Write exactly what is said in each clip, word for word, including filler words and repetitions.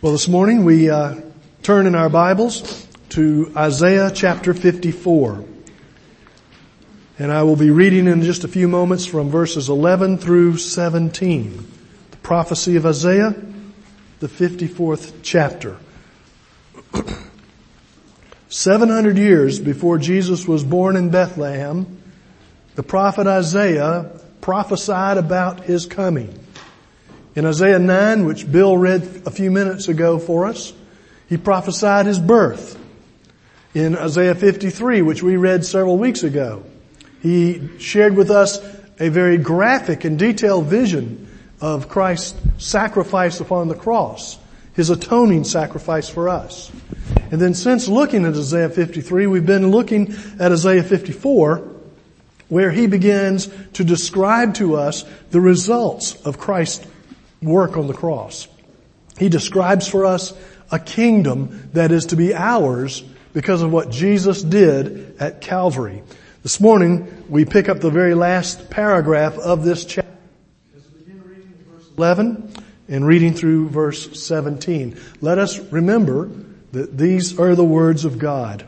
Well, this morning we uh, turn in our Bibles to Isaiah chapter fifty-four. And I will be reading in just a few moments from verses eleven through seventeen. The prophecy of Isaiah, the fifty-fourth chapter. Seven hundred years before Jesus was born in Bethlehem, the prophet Isaiah prophesied about his coming. In Isaiah nine, which Bill read a few minutes ago for us, he prophesied his birth. In Isaiah fifty-three, which we read several weeks ago, he shared with us a very graphic and detailed vision of Christ's sacrifice upon the cross, his atoning sacrifice for us. And then since looking at Isaiah fifty-three, we've been looking at Isaiah fifty-four, where he begins to describe to us the results of Christ's work on the cross. He describes for us a kingdom that is to be ours because of what Jesus did at Calvary. This morning, we pick up the very last paragraph of this chapter. Let's begin reading verse eleven and reading through verse seventeen. Let us remember that these are the words of God.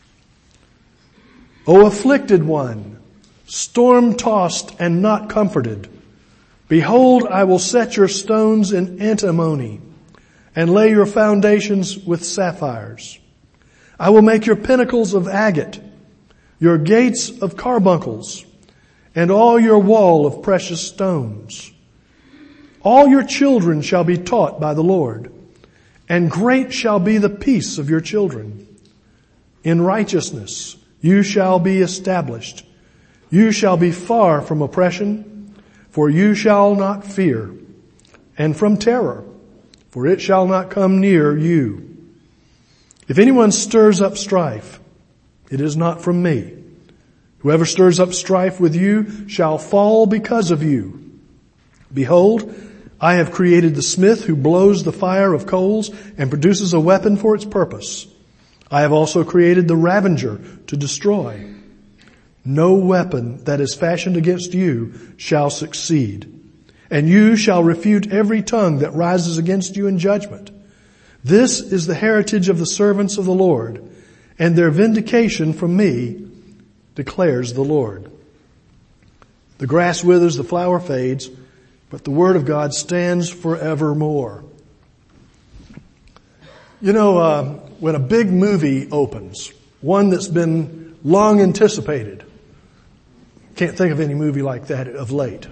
O afflicted one, storm-tossed and not comforted, behold, I will set your stones in antimony and lay your foundations with sapphires. I will make your pinnacles of agate, your gates of carbuncles, and all your wall of precious stones. All your children shall be taught by the Lord, and great shall be the peace of your children. In righteousness you shall be established. You shall be far from oppression, for you shall not fear, and from terror, for it shall not come near you. If anyone stirs up strife, it is not from me. Whoever stirs up strife with you shall fall because of you. Behold, I have created the smith who blows the fire of coals and produces a weapon for its purpose. I have also created the ravenger to destroy. No weapon that is fashioned against you shall succeed, and you shall refute every tongue that rises against you in judgment. This is the heritage of the servants of the Lord, and their vindication from me, declares the Lord. The grass withers, the flower fades, but the word of God stands forevermore. You know, uh, when a big movie opens, one that's been long anticipated, can't think of any movie like that of late.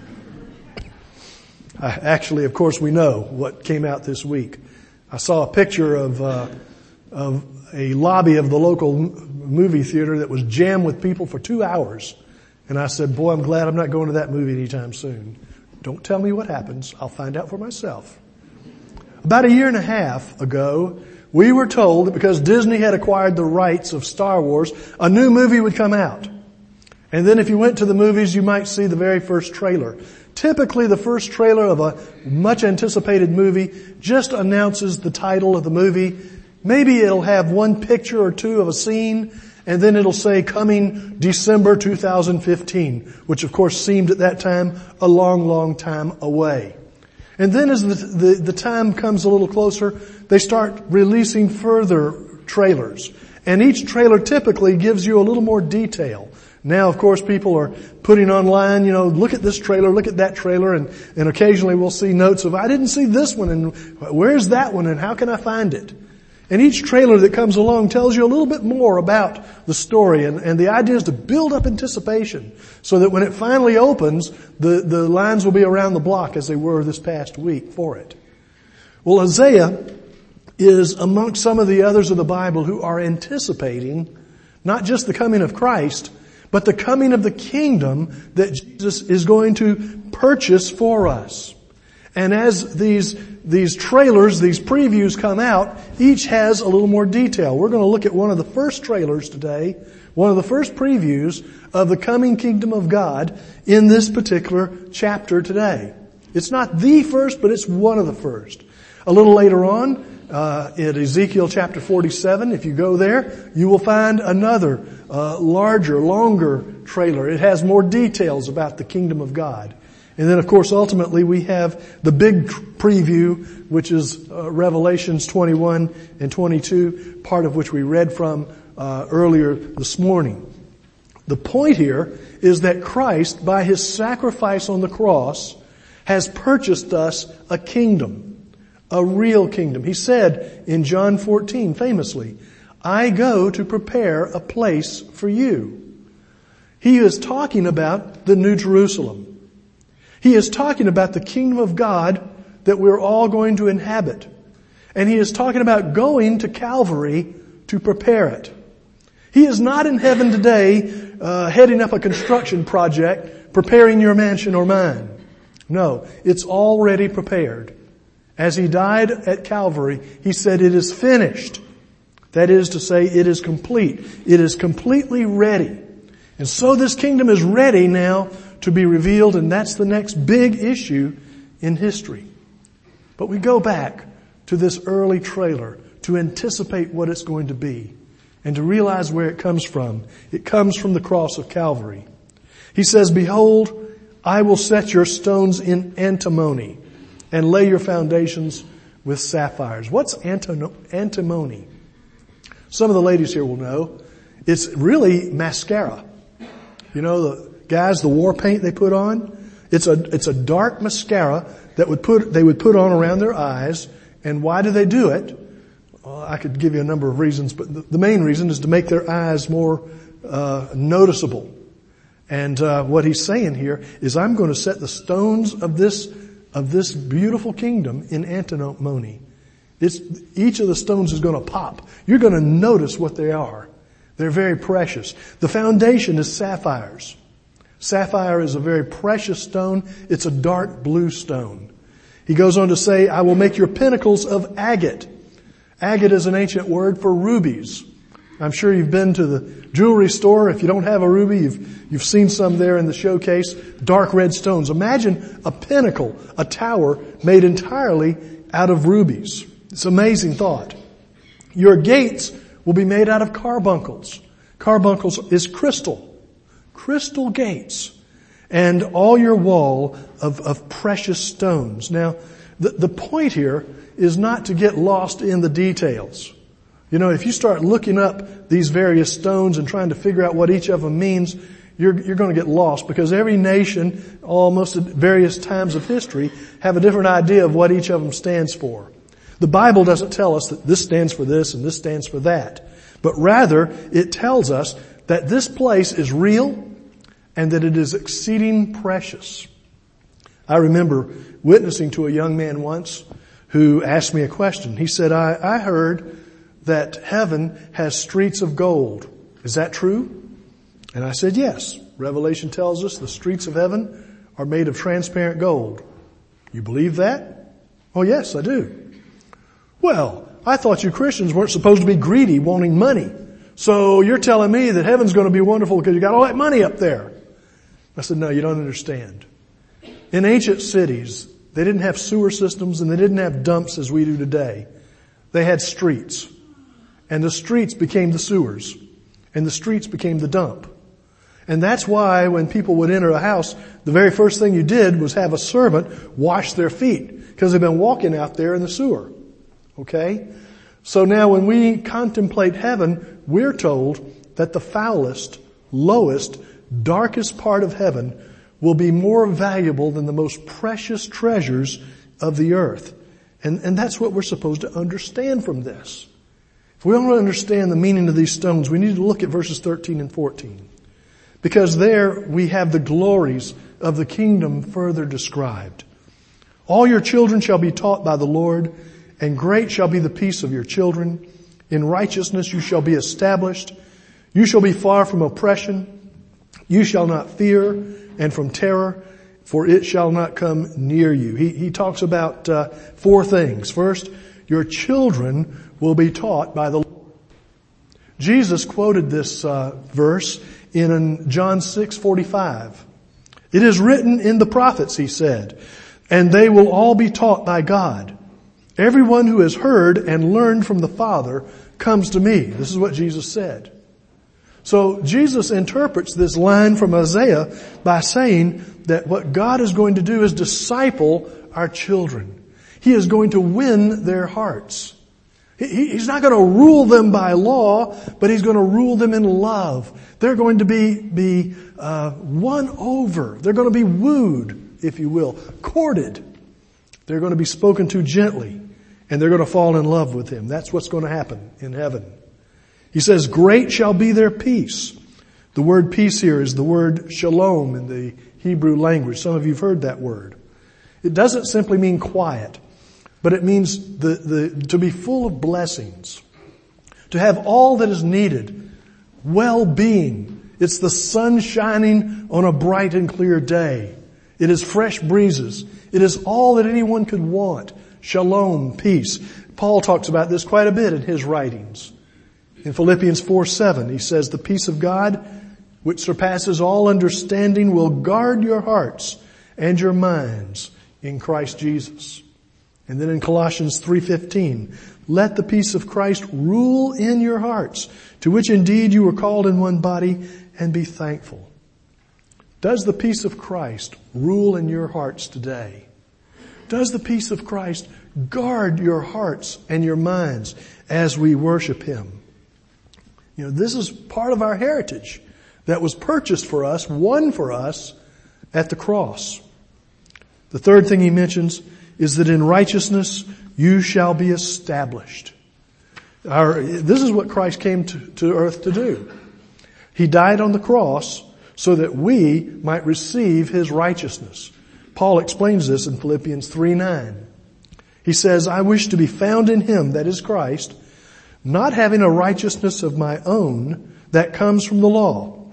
I, actually, of course, we know what came out this week. I saw a picture of, uh, of a lobby of the local movie theater that was jammed with people for two hours. And I said, boy, I'm glad I'm not going to that movie anytime soon. Don't tell me what happens. I'll find out for myself. About a year and a half ago, we were told that because Disney had acquired the rights of Star Wars, a new movie would come out. And then if you went to the movies, you might see the very first trailer. Typically, the first trailer of a much anticipated movie just announces the title of the movie. Maybe it'll have one picture or two of a scene, and then it'll say coming December two thousand fifteen, which of course seemed at that time a long, long time away. And then as the, the, the time comes a little closer, they start releasing further trailers. And each trailer typically gives you a little more detail. Now, of course, people are putting online, you know, look at this trailer, look at that trailer, and, and occasionally we'll see notes of, I didn't see this one, and where's that one, and how can I find it? And each trailer that comes along tells you a little bit more about the story, and, and the idea is to build up anticipation so that when it finally opens, the, the lines will be around the block as they were this past week for it. Well, Isaiah is amongst some of the others of the Bible who are anticipating not just the coming of Christ, but the coming of the kingdom that Jesus is going to purchase for us. And as these, these trailers, these previews come out, each has a little more detail. We're going to look at one of the first trailers today, one of the first previews of the coming kingdom of God in this particular chapter today. It's not the first, but it's one of the first. A little later on, uh, in Ezekiel chapter forty-seven, if you go there, you will find another uh, larger, longer trailer. It has more details about the kingdom of God. And then, of course, ultimately we have the big preview, which is uh, Revelations twenty-one and twenty-two, part of which we read from uh, earlier this morning. The point here is that Christ, by His sacrifice on the cross, has purchased us a kingdom, a real kingdom. He said in John fourteen, famously, I go to prepare a place for you. He is talking about the New Jerusalem. He is talking about the kingdom of God that we're all going to inhabit. And He is talking about going to Calvary to prepare it. He is not in heaven today uh, heading up a construction project, preparing your mansion or mine. No, it's already prepared. As He died at Calvary, He said it is finished. That is to say, it is complete. It is completely ready. And so this kingdom is ready now to be revealed, and that's the next big issue in history. But we go back to this early trailer to anticipate what it's going to be and to realize where it comes from. It comes from the cross of Calvary. He says, behold, I will set your stones in antimony and lay your foundations with sapphires. What's antimony? Some of the ladies here will know. It's really mascara. You know, the guys, the war paint they put on? It's a, it's a dark mascara that would put, they would put on around their eyes. And why do they do it? Well, I could give you a number of reasons, but the, the main reason is to make their eyes more, uh, noticeable. And, uh, what he's saying here is I'm going to set the stones of this, of this beautiful kingdom in antimony. It's, each of the stones is going to pop. You're going to notice what they are. They're very precious. The foundation is sapphires. Sapphire is a very precious stone. It's a dark blue stone. He goes on to say, I will make your pinnacles of agate. Agate is an ancient word for rubies. I'm sure you've been to the jewelry store. If you don't have a ruby, you've, you've seen some there in the showcase. Dark red stones. Imagine a pinnacle, a tower made entirely out of rubies. It's an amazing thought. Your gates will be made out of carbuncles. Carbuncles is crystal. Crystal gates. And all your wall of, of precious stones. Now, the, the point here is not to get lost in the details. You know, if you start looking up these various stones and trying to figure out what each of them means, you're, you're going to get lost, because every nation, almost at various times of history, have a different idea of what each of them stands for. The Bible doesn't tell us that this stands for this and this stands for that. But rather, it tells us that this place is real and that it is exceeding precious. I remember witnessing to a young man once who asked me a question. He said, I, I heard that heaven has streets of gold. Is that true? And I said, yes. Revelation tells us the streets of heaven are made of transparent gold. You believe that? Oh, yes, I do. Well, I thought you Christians weren't supposed to be greedy, wanting money. So you're telling me that heaven's going to be wonderful because you got all that money up there. I said, no, you don't understand. In ancient cities, they didn't have sewer systems and they didn't have dumps as we do today. They had streets. And the streets became the sewers. And the streets became the dump. And that's why when people would enter a house, the very first thing you did was have a servant wash their feet, because they've been walking out there in the sewer. Okay? So now when we contemplate heaven, we're told that the foulest, lowest, darkest part of heaven will be more valuable than the most precious treasures of the earth. And, and that's what we're supposed to understand from this. If we want to understand the meaning of these stones, we need to look at verses thirteen and fourteen. Because there we have the glories of the kingdom further described. All your children shall be taught by the Lord, and great shall be the peace of your children. In righteousness you shall be established. You shall be far from oppression. You shall not fear, and from terror, for it shall not come near you. He, he talks about uh, four things. First, your children will be taught by the Lord. Jesus quoted this uh, verse in John six forty-five. It is written in the prophets, he said, and they will all be taught by God. Everyone who has heard and learned from the Father comes to me. This is what Jesus said. So Jesus interprets this line from Isaiah by saying that what God is going to do is disciple our children. He is going to win their hearts. He's not going to rule them by law, but He's going to rule them in love. They're going to be, be uh, won over. They're going to be wooed, if you will, courted. They're going to be spoken to gently, and they're going to fall in love with Him. That's what's going to happen in heaven. He says, great shall be their peace. The word peace here is the word shalom in the Hebrew language. Some of you have heard that word. It doesn't simply mean quiet, but it means the, the, to be full of blessings, to have all that is needed, well-being. It's the sun shining on a bright and clear day. It is fresh breezes. It is all that anyone could want. Shalom, peace. Paul talks about this quite a bit in his writings. In Philippians four seven, he says, the peace of God, which surpasses all understanding, will guard your hearts and your minds in Christ Jesus. And then in Colossians three fifteen, let the peace of Christ rule in your hearts, to which indeed you were called in one body, and be thankful. Does the peace of Christ rule in your hearts today? Does the peace of Christ guard your hearts and your minds as we worship Him? You know, this is part of our heritage that was purchased for us, won for us at the cross. The third thing he mentions is that in righteousness you shall be established. Our, this is what Christ came to, to earth to do. He died on the cross so that we might receive His righteousness. Paul explains this in Philippians three nine. He says, I wish to be found in Him, that is Christ, not having a righteousness of my own that comes from the law.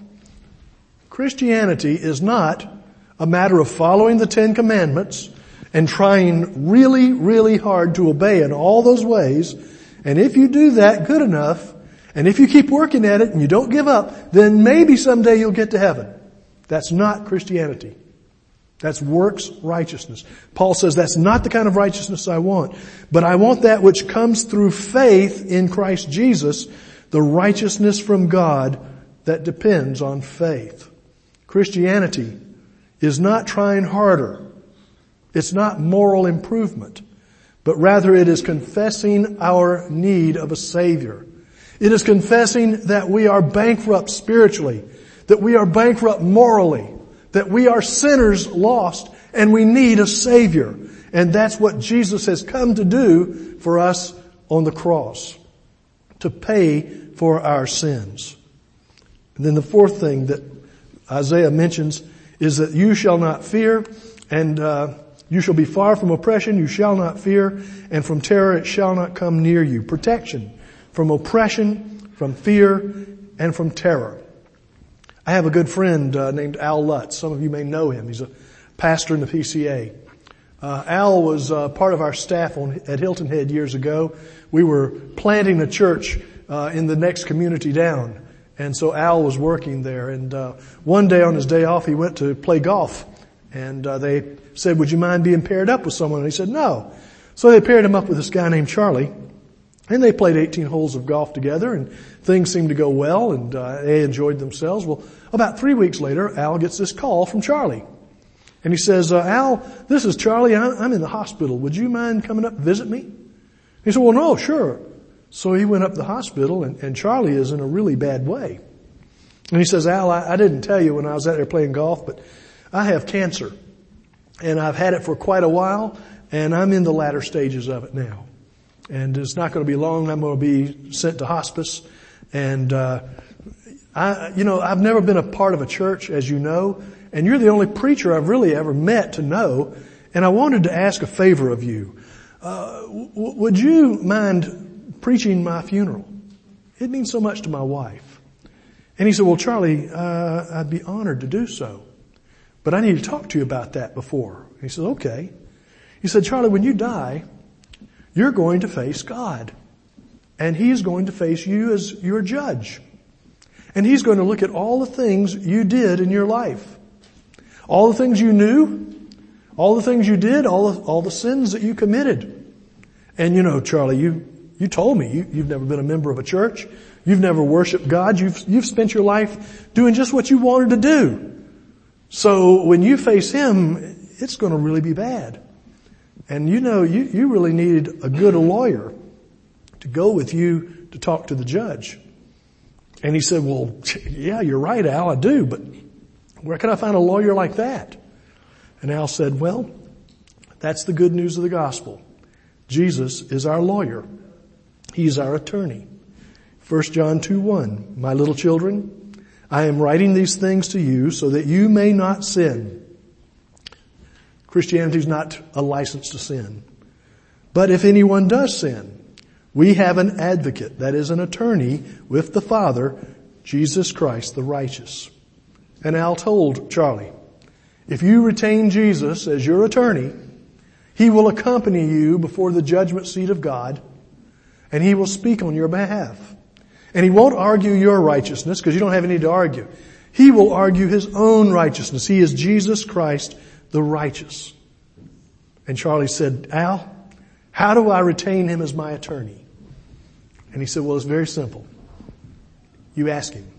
Christianity is not a matter of following the Ten Commandments and trying really, really hard to obey in all those ways. And if you do that good enough, and if you keep working at it and you don't give up, then maybe someday you'll get to heaven. That's not Christianity. That's works righteousness. Paul says that's not the kind of righteousness I want, but I want that which comes through faith in Christ Jesus, the righteousness from God that depends on faith. Christianity is not trying harder. It's not moral improvement, but rather it is confessing our need of a Savior. It is confessing that we are bankrupt spiritually, that we are bankrupt morally, that we are sinners lost and we need a Savior. And that's what Jesus has come to do for us on the cross, to pay for our sins. And then the fourth thing that Isaiah mentions is that you shall not fear, and uh, you shall be far from oppression, you shall not fear, and from terror it shall not come near you. Protection from oppression, from fear, and from terror. I have a good friend uh, named Al Lutz. Some of you may know him. He's a pastor in the P C A. Uh, Al was uh, part of our staff on, at Hilton Head years ago. We were planting a church uh, in the next community down. And so Al was working there. And uh, one day on his day off, he went to play golf. And uh, they said, would you mind being paired up with someone? And he said, no. So they paired him up with this guy named Charlie. And they played eighteen holes of golf together, and things seemed to go well, and uh, they enjoyed themselves. Well, about three weeks later, Al gets this call from Charlie. And he says, uh, Al, this is Charlie. I'm in the hospital. Would you mind coming up and visit me? He said, well, no, sure. So he went up to the hospital, and, and Charlie is in a really bad way. And he says, Al, I, I didn't tell you when I was out there playing golf, but I have cancer. And I've had it for quite a while, and I'm in the latter stages of it now. And it's not going to be long. I'm going to be sent to hospice. And, uh, I, you know, I've never been a part of a church, as you know, and you're the only preacher I've really ever met to know. And I wanted to ask a favor of you. Uh, w- would you mind preaching my funeral? It means so much to my wife. And he said, well, Charlie, uh, I'd be honored to do so, but I need to talk to you about that before. He said, okay. He said, Charlie, when you die, you're going to face God. And He's going to face you as your judge. And He's going to look at all the things you did in your life. All the things you knew, all the things you did, all the, all the sins that you committed. And you know, Charlie, you, you told me you, you've never been a member of a church. You've never worshiped God. You've, you've spent your life doing just what you wanted to do. So when you face Him, it's going to really be bad. And you know, you, you really need a good lawyer to go with you to talk to the judge. And he said, well, yeah, you're right, Al, I do, but where can I find a lawyer like that? And Al said, well, that's the good news of the gospel. Jesus is our lawyer. He's our attorney. First John two one, my little children, I am writing these things to you so that you may not sin. Christianity is not a license to sin. But if anyone does sin, we have an advocate, that is an attorney, with the Father, Jesus Christ the righteous. And Al told Charlie, if you retain Jesus as your attorney, He will accompany you before the judgment seat of God, and He will speak on your behalf. And He won't argue your righteousness, because you don't have any to argue. He will argue His own righteousness. He is Jesus Christ the righteous. And Charlie said, Al, how do I retain Him as my attorney? And he said, well, it's very simple. You ask Him.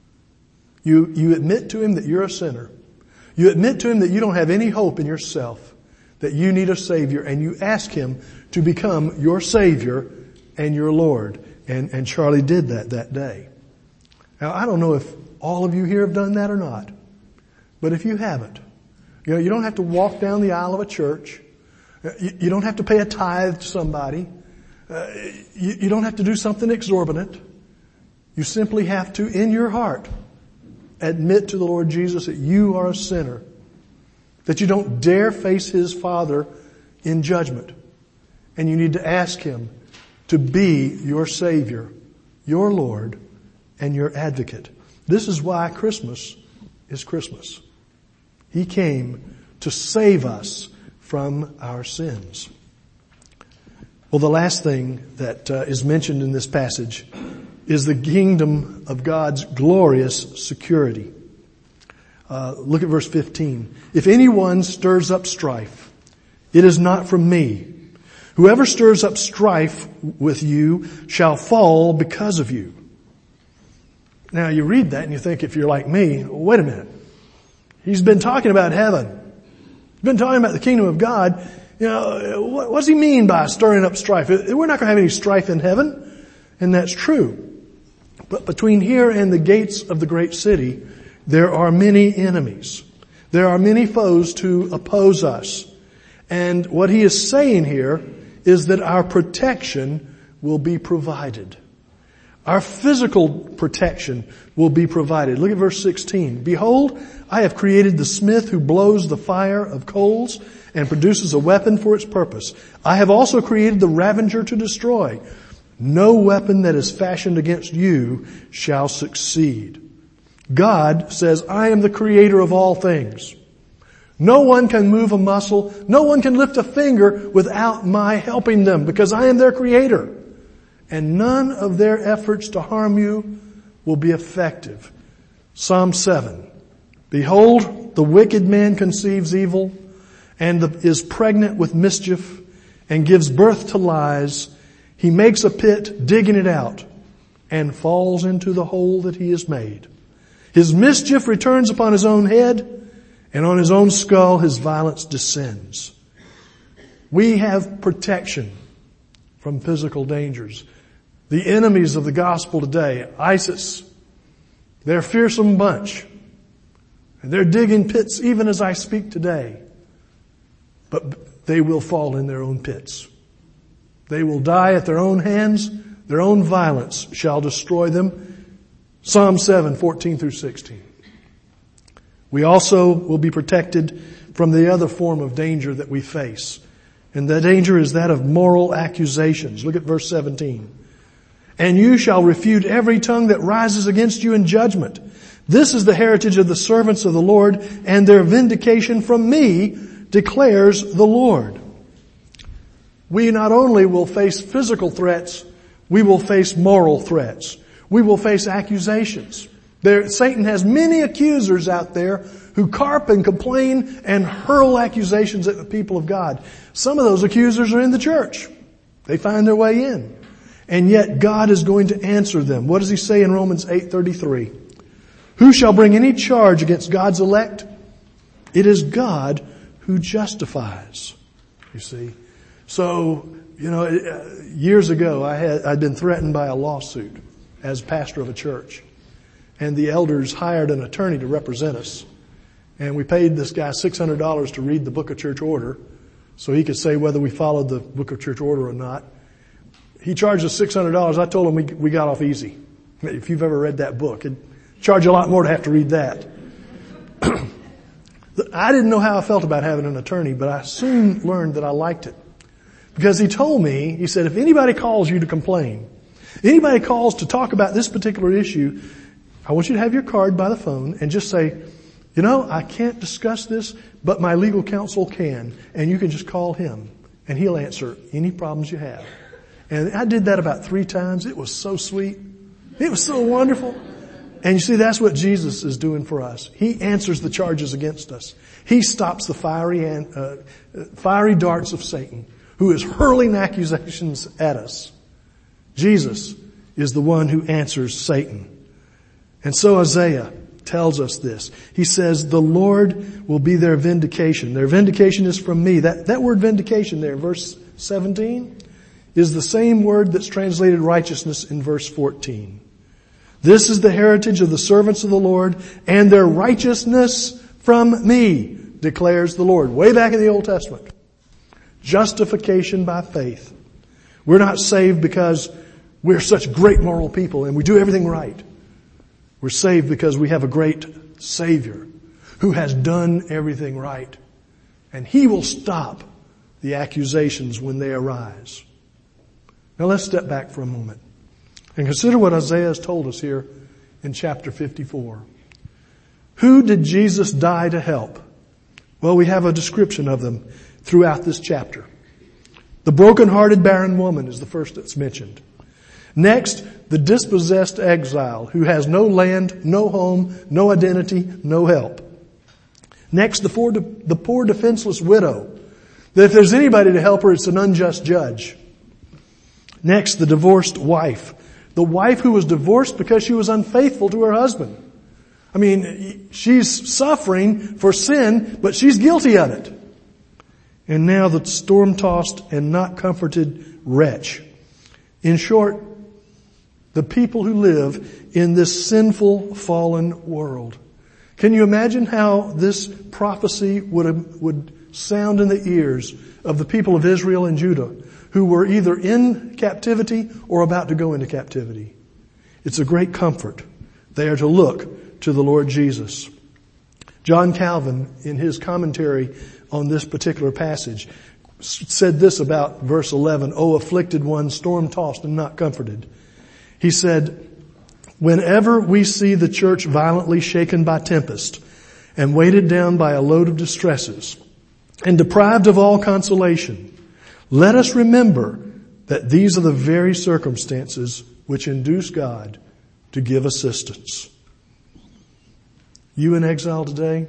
You, you admit to Him that you're a sinner. You admit to Him that you don't have any hope in yourself, that you need a Savior, and you ask Him to become your Savior and your Lord. And, and Charlie did that that day. Now, I don't know if all of you here have done that or not, but if you haven't, you know, you don't have to walk down the aisle of a church. You, you don't have to pay a tithe to somebody. Uh, you, you don't have to do something exorbitant. You simply have to, in your heart, admit to the Lord Jesus that you are a sinner, that you don't dare face His Father in judgment, and you need to ask Him to be your Savior, your Lord, and your advocate. This is why Christmas is Christmas. He came to save us from our sins. Well, the last thing that uh, is mentioned in this passage is the kingdom of God's glorious security. Uh, look at verse fifteen. If anyone stirs up strife, it is not from me. Whoever stirs up strife with you shall fall because of you. Now you read that and you think, if you're like me, wait a minute. He's been talking about heaven. He's been talking about the kingdom of God. You know, what, what does he mean by stirring up strife? We're not going to have any strife in heaven. And that's true. But between here and the gates of the great city, there are many enemies. There are many foes to oppose us. And what he is saying here is that our protection will be provided. Our physical protection will be provided. Look at verse sixteen. Behold, I have created the smith who blows the fire of coals and produces a weapon for its purpose. I have also created the ravager to destroy. No weapon that is fashioned against you shall succeed. God says, I am the creator of all things. No one can move a muscle. No one can lift a finger without my helping them, because I am their creator. And none of their efforts to harm you will be effective. Psalm seven. Behold, the wicked man conceives evil and is pregnant with mischief and gives birth to lies. He makes a pit, digging it out, and falls into the hole that he has made. His mischief returns upon his own head, and on his own skull his violence descends. We have protection from physical dangers. The enemies of the gospel today, ISIS, they're a fearsome bunch. And they're digging pits even as I speak today. But they will fall in their own pits. They will die at their own hands. Their own violence shall destroy them. Psalm seven, fourteen through sixteen. We also will be protected from the other form of danger that we face. And the danger is that of moral accusations. Look at verse seventeen. And you shall refute every tongue that rises against you in judgment. This is the heritage of the servants of the Lord, and their vindication from me, declares the Lord. We not only will face physical threats, we will face moral threats. We will face accusations. There, Satan has many accusers out there who carp and complain and hurl accusations at the people of God. Some of those accusers are in the church. They find their way in. And yet God is going to answer them. What does he say in Romans eight thirty-three? Who shall bring any charge against God's elect? It is God who justifies. You see? So, you know, years ago I had, I'd been threatened by a lawsuit as pastor of a church. And the elders hired an attorney to represent us. And we paid this guy six hundred dollars to read the Book of Church Order so he could say whether we followed the Book of Church Order or not. He charged us six hundred dollars. I told him we, we got off easy. If you've ever read that book, it'd charge you a lot more to have to read that. I didn't know how I felt about having an attorney, but I soon learned that I liked it. Because he told me, he said, if anybody calls you to complain, anybody calls to talk about this particular issue, I want you to have your card by the phone and just say, you know, I can't discuss this, but my legal counsel can. And you can just call him and he'll answer any problems you have. And I did that about three times. It was so sweet. It was so wonderful. And you see, that's what Jesus is doing for us. He answers the charges against us. He stops the fiery and, uh, fiery darts of Satan, who is hurling accusations at us. Jesus is the one who answers Satan. And so Isaiah tells us this. He says, the Lord will be their vindication. Their vindication is from me. That, that word vindication there, verse seventeen, is the same word that's translated righteousness in verse fourteen. This is the heritage of the servants of the Lord, and their righteousness from me, declares the Lord. Way back in the Old Testament. Justification by faith. We're not saved because we're such great moral people and we do everything right. We're saved because we have a great Savior who has done everything right. And He will stop the accusations when they arise. Now let's step back for a moment and consider what Isaiah has told us here in chapter fifty-four. Who did Jesus die to help? Well, we have a description of them throughout this chapter. The broken-hearted barren woman is the first that's mentioned. Next, the dispossessed exile who has no land, no home, no identity, no help. Next, the poor, the poor defenseless widow, that if there's anybody to help her, it's an unjust judge. Next, the divorced wife, the wife who was divorced because she was unfaithful to her husband. I mean, she's suffering for sin, but she's guilty of it. And now the storm-tossed and not comforted wretch. In short, the people who live in this sinful, fallen world. Can you imagine how this prophecy would, would sound in the ears of the people of Israel and Judah, who were either in captivity or about to go into captivity? It's a great comfort. They are to look to the Lord Jesus. John Calvin, in his commentary on this particular passage, said this about verse eleven, O afflicted one, storm-tossed and not comforted. He said, whenever we see the church violently shaken by tempest and weighted down by a load of distresses and deprived of all consolation, let us remember that these are the very circumstances which induce God to give assistance. You in exile today?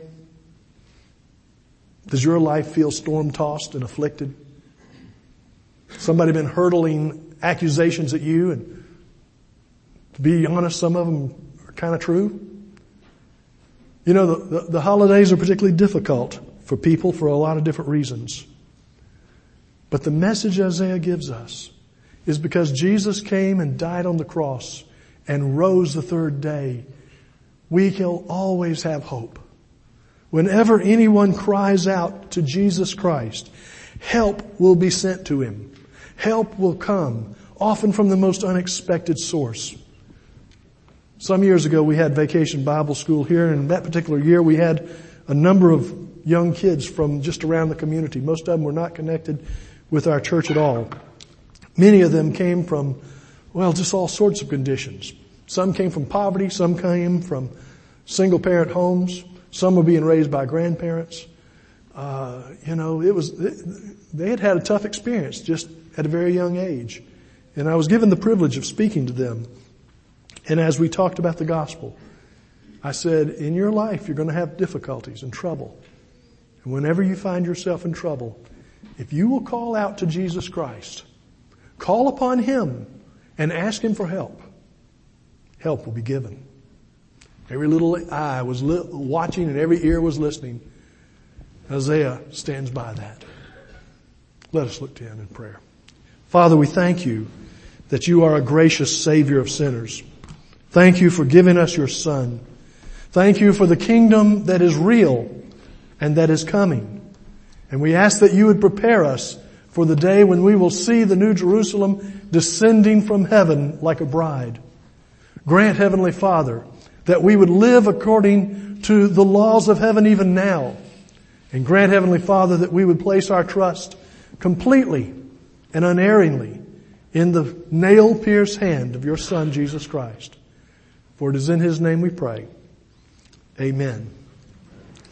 Does your life feel storm-tossed and afflicted? Somebody been hurtling accusations at you, and to be honest, some of them are kind of true. You know, the, the, the holidays are particularly difficult for people for a lot of different reasons. But the message Isaiah gives us is because Jesus came and died on the cross and rose the third day, we can always have hope. Whenever anyone cries out to Jesus Christ, help will be sent to him. Help will come, often from the most unexpected source. Some years ago we had Vacation Bible School here, and in that particular year we had a number of young kids from just around the community. Most of them were not connected with our church at all. Many of them came from, well, just all sorts of conditions. Some came from poverty, some came from single parent homes, some were being raised by grandparents. Uh, you know, it was, they had had a tough experience just at a very young age. And I was given the privilege of speaking to them. And as we talked about the gospel, I said, in your life, you're going to have difficulties and trouble. And whenever you find yourself in trouble, if you will call out to Jesus Christ, call upon Him and ask Him for help, help will be given. Every little eye was li- watching and every ear was listening. Isaiah stands by that. Let us look to Him in prayer. Father, we thank You that You are a gracious Savior of sinners. Thank You for giving us Your Son. Thank You for the kingdom that is real and that is coming. And we ask that You would prepare us for the day when we will see the New Jerusalem descending from heaven like a bride. Grant, Heavenly Father, that we would live according to the laws of heaven even now. And grant, Heavenly Father, that we would place our trust completely and unerringly in the nail-pierced hand of Your Son, Jesus Christ. For it is in His name we pray. Amen.